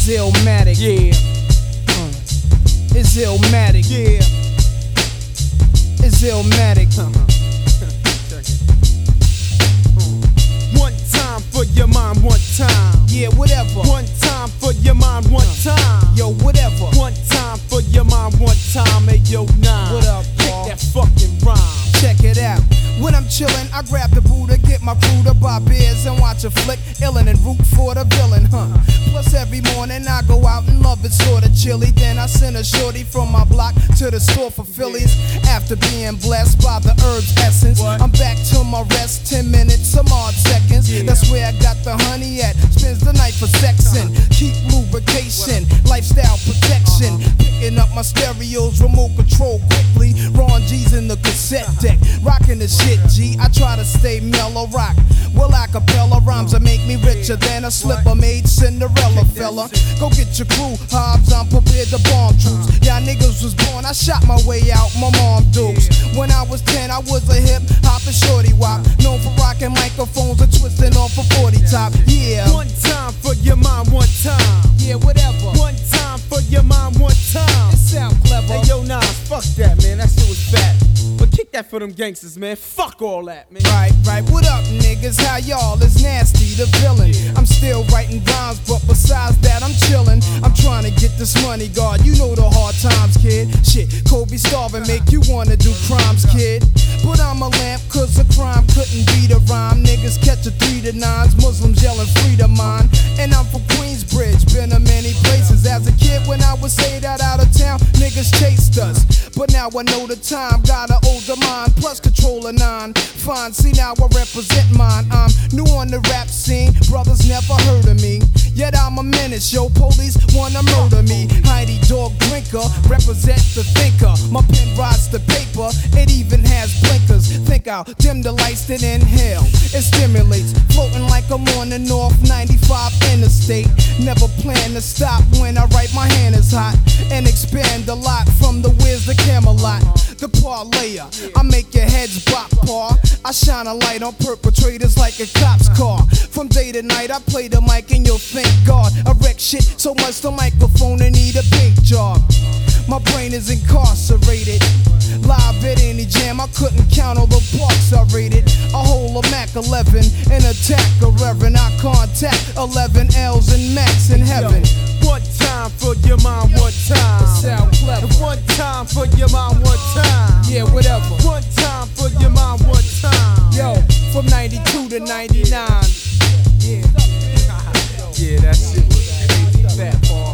It's Illmatic. Yeah. It's Illmatic. Yeah. It's Illmatic. One time for your mind, one time. Yeah, whatever. One time for your mind, one time. Yo, whatever. One time for your mind, one time. Hey, yo, nine. What up, Kick Paul? that fucking rhyme. Check it out. When I'm chillin', I grab the Buddha, get my crew to buy beers and watch a flick, illin' and root for the villain, Plus every morning I go out and love it sorta chilly. Then I send a shorty from my block to the store for Phillies. After being blessed by the herb's essence, I'm back to my rest, 10 minutes, some odd seconds. That's where I got the honey at. Spends the night for sexin', keep lubrication, lifestyle protection. Picking up my stereos, remote control quickly. Ron G's in the cassette deck, rocking the shit, G. I try to stay mellow rock. Well, acapella rhymes that make me richer than a slipper made Cinderella fella. Go get your crew, Hobbs, I'm prepared to bomb troops. Y'all niggas was born, I shot my way out, my mom dukes. When I was 10, I was a hip hoppin' shorty wop, known for rocking microphones and twisting off a 40 top. Yeah. One time for your mind, one time. Yeah, whatever. One time for your mind, one time. It sound clever. Hey, yo, nah, fuck that, man. That shit was fat. But kick that for them gangsters, man. Fuck all that, man. Right. What up, niggas? How y'all? It's Nasty, the villain. I'm still writing rhymes, but besides that, I'm chillin'. I'm trying to get this money, God. You know the hard times, kid. Shit, Kobe starving make you wanna do crimes, kid. But I'm a lamp, cause a crime couldn't beat a rhyme. Niggas catch a 3 to 9s, Muslims yelling free to mine. And I'm from Queensbridge, been to many places. As a kid, when I was say that out of town, niggas chased us. But now I know the time, got an older mind, plus control of 9. Fine, see now I represent mine. I'm new on the rap scene, brothers never heard of me. Yet I'm a menace, yo, police wanna murder me. Heidi dog drinker, represent the thinker. My pen rides the paper, it even has blinkers. Think I'll dim the lights, then inhale. It stimulates, floating like I'm on the North 95 interstate. Never plan to stop when I write, my hand is hot. And expand a lot from the Wiz to Camelot. The parlayer, I make your heads bop, paw. I shine a light on perpetrators like a cop's car. From day to night, I play the mic and you'll thank God. I wreck shit so much the microphone and need a big job. My brain is incarcerated. Live at any jam, I couldn't count all the parks I rated. A whole of Mac 11, an attack, a reverend. I contact 11 L's and Max in heaven. One time for your mind, one time. Sound clever. One time for your mind, one time. Yeah, whatever. One time for your mind, one time. Yo, from 92 to 99. Yeah. Yeah, that shit was crazy. Fat Paul.